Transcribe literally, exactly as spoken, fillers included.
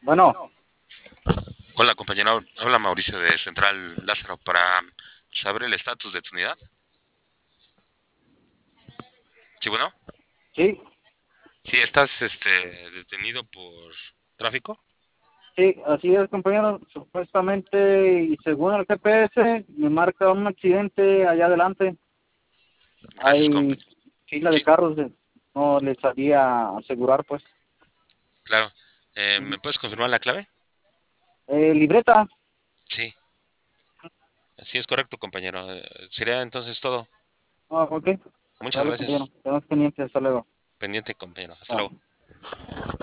Bueno, Hola compañero, habla Mauricio de Central Lázaro para saber el estatus de tu unidad. Sí, bueno, sí, sí, estás este, detenido por tráfico. sí, así es, compañero. Supuestamente, y según el G P S, me marca un accidente allá adelante. Gracias, Hay compañero. fila de Sí, carros, de- no les sabía asegurar, pues. claro. Eh, Ujú. ¿Me puedes confirmar la clave? Eh, libreta. Sí, sí es correcto, compañero. Eh, sería entonces todo. Ah, ok. Muchas Dale, compañero. gracias. Tenemos pendiente. Hasta luego. Pendiente, compañero. Hasta Ah. luego.